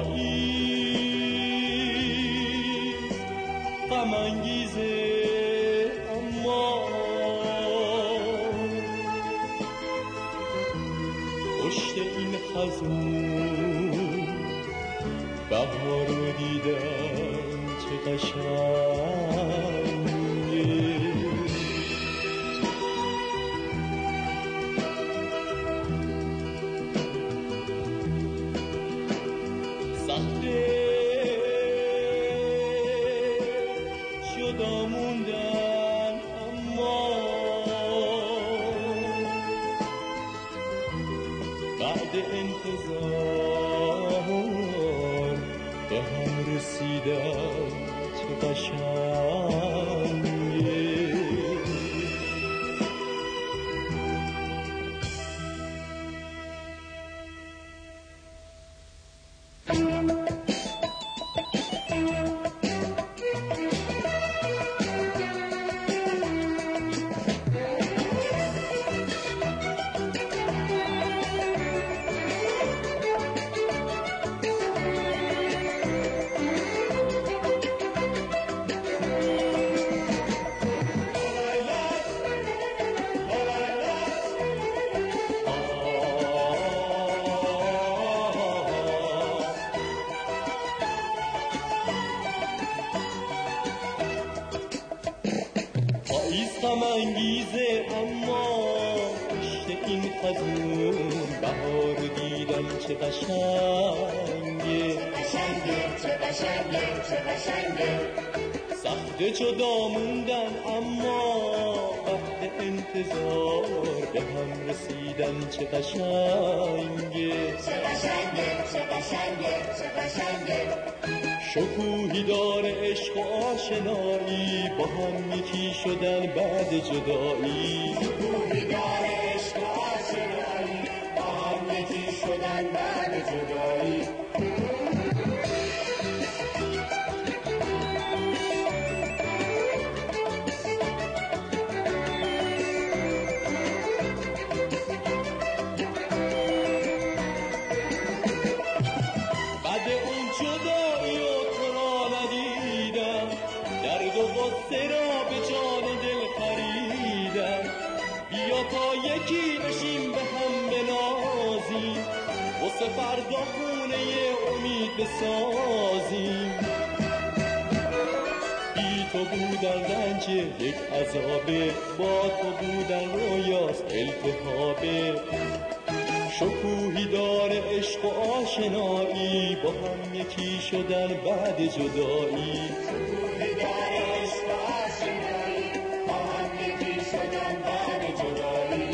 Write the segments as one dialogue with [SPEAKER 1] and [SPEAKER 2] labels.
[SPEAKER 1] پاییز غم انگیزه اما پشت این خزون بهار رو دیدم چه قشنگه. سخته جدا موندن اما بعد انتظار به هم رسیدم چه قشنگه. پاییز غم انگیزه اما پشت این خزون بهار دیدم چه قشنگه.
[SPEAKER 2] چه قشنگه
[SPEAKER 1] سخت جدا موندن اما وقت انتظار به هم رسیدن چه قشنگه. شکوهی داره عشق و آشنایی با هم یکی شدن بعد جدایی.
[SPEAKER 2] شکوهی داره عشق و آشنایی با هم یکی شدن بعد جدایی.
[SPEAKER 1] بعد اون جدایی و تو را ندیدم درد و غصه را به جان دل خریدم. بیا تا یکی بشیم به هم بنازیم واسه فردا خونه امید بسازیم. بی تو بودن رنج یک عذابه با تو بودن رویاست التهابه. شکوهی داره عشق و آشنایی با هم یکی شدن بعد جدایی.
[SPEAKER 2] شکوهی داره عشق و آشنایی با هم یکی شدن بعد جدایی.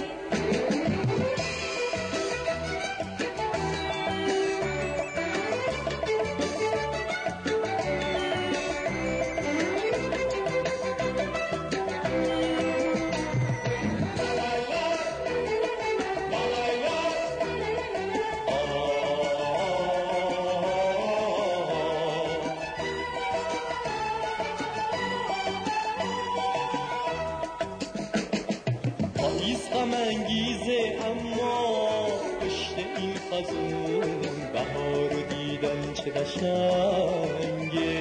[SPEAKER 1] پاییز غم انگیزه اما پشت این خزون بهار رو دیدن چه قشنگه.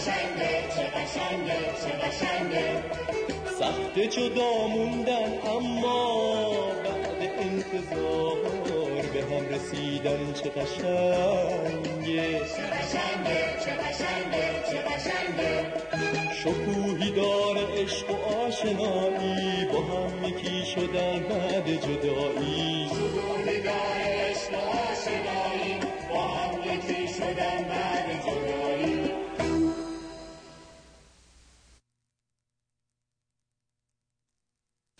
[SPEAKER 2] چه قشنگه
[SPEAKER 1] سخت جدا موندن اما بعد انتظار به هم رسیدن چه قشنگه.
[SPEAKER 2] چه قشنگه
[SPEAKER 1] شکوهی داره عشق و آشنایی با هم یکی شدن بعد جدایی.
[SPEAKER 2] شکوهی داره عشق و آشنایی